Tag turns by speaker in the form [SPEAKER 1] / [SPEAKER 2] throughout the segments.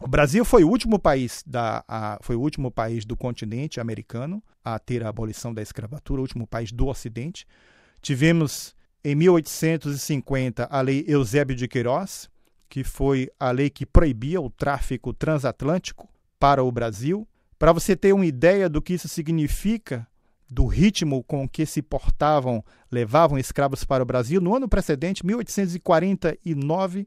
[SPEAKER 1] O Brasil foi o último país do continente americano a ter a abolição da escravatura, o último país do Ocidente. Tivemos, em 1850, a Lei Eusébio de Queiroz, que foi a lei que proibia o tráfico transatlântico para o Brasil. Para você ter uma ideia do que isso significa, do ritmo com que se levavam escravos para o Brasil, no ano precedente, 1849,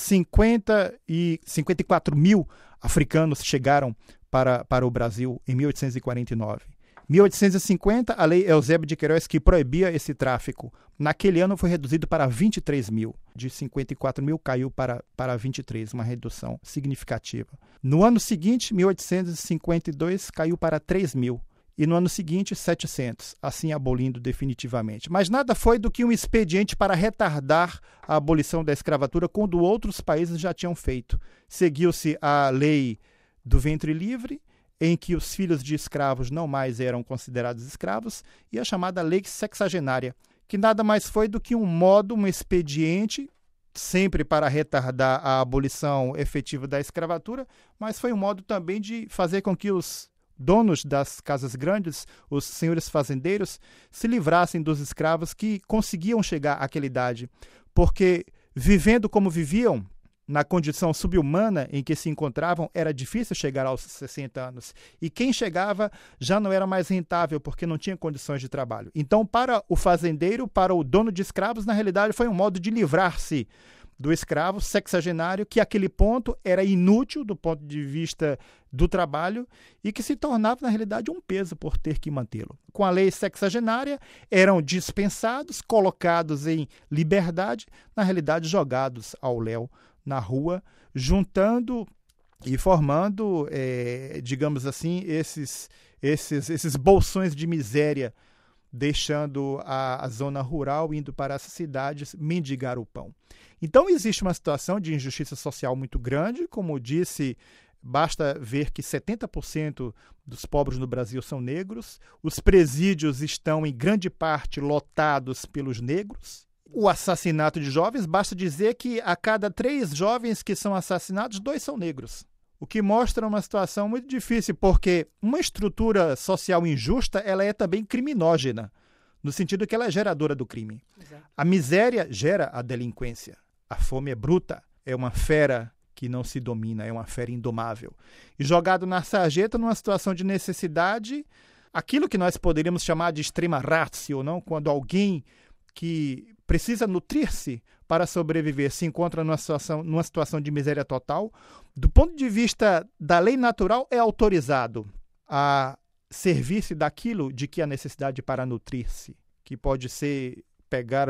[SPEAKER 1] 54 mil africanos chegaram para o Brasil em 1849. 1850, a Lei Eusébio de Queiroz, que proibia esse tráfico, naquele ano foi reduzido para 23 mil. De 54 mil caiu para 23, uma redução significativa. No ano seguinte, 1852, caiu para 3 mil. E no ano seguinte, 700, assim abolindo definitivamente. Mas nada foi do que um expediente para retardar a abolição da escravatura, quando outros países já tinham feito. Seguiu-se a lei do ventre livre, em que os filhos de escravos não mais eram considerados escravos, e a chamada lei sexagenária, que nada mais foi do que um expediente, sempre para retardar a abolição efetiva da escravatura, mas foi um modo também de fazer com que os donos das casas grandes, os senhores fazendeiros, se livrassem dos escravos que conseguiam chegar àquela idade, porque vivendo como viviam, na condição subhumana em que se encontravam, era difícil chegar aos 60 anos. E quem chegava já não era mais rentável, porque não tinha condições de trabalho. Então, para o fazendeiro, para o dono de escravos, na realidade, foi um modo de livrar-se do escravo sexagenário, que àquele ponto era inútil do ponto de vista do trabalho e que se tornava, na realidade, um peso por ter que mantê-lo. Com a lei sexagenária, eram dispensados, colocados em liberdade, na realidade, jogados ao léu na rua, juntando e formando, digamos assim, esses bolsões de miséria, deixando a zona rural, indo para as cidades mendigar o pão. Então existe uma situação de injustiça social muito grande, como disse, basta ver que 70% dos pobres no Brasil são negros, os presídios estão em grande parte lotados pelos negros. O assassinato de jovens, basta dizer que a cada 3 jovens que são assassinados, 2 são negros. O que mostra uma situação muito difícil, porque uma estrutura social injusta, ela é também criminógena, no sentido que ela é geradora do crime. Exato. A miséria gera a delinquência. A fome é bruta, é uma fera que não se domina, é uma fera indomável. E jogado na sarjeta, numa situação de necessidade, aquilo que nós poderíamos chamar de extrema ratio, não? Quando alguém que precisa nutrir-se para sobreviver se encontra numa situação de miséria total, do ponto de vista da lei natural, é autorizado a servir-se daquilo de que há necessidade para nutrir-se, que pode ser pegar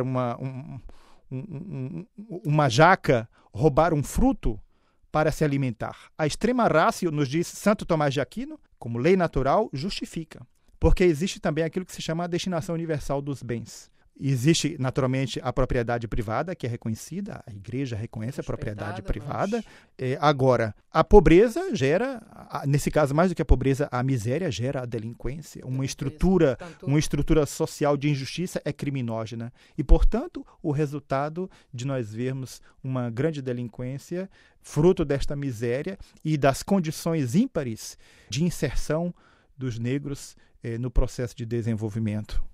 [SPEAKER 1] uma jaca, roubar um fruto para se alimentar. A extrema ratio, nos diz Santo Tomás de Aquino, como lei natural, justifica, porque existe também aquilo que se chama a destinação universal dos bens. Existe, naturalmente, a propriedade privada, que é reconhecida, a igreja reconhece a propriedade privada. Agora, a pobreza gera, nesse caso, mais do que a pobreza, a miséria gera a delinquência. Uma estrutura social de injustiça é criminógena. E, portanto, o resultado de nós vermos uma grande delinquência, fruto desta miséria e das condições ímpares de inserção dos negros no processo de desenvolvimento.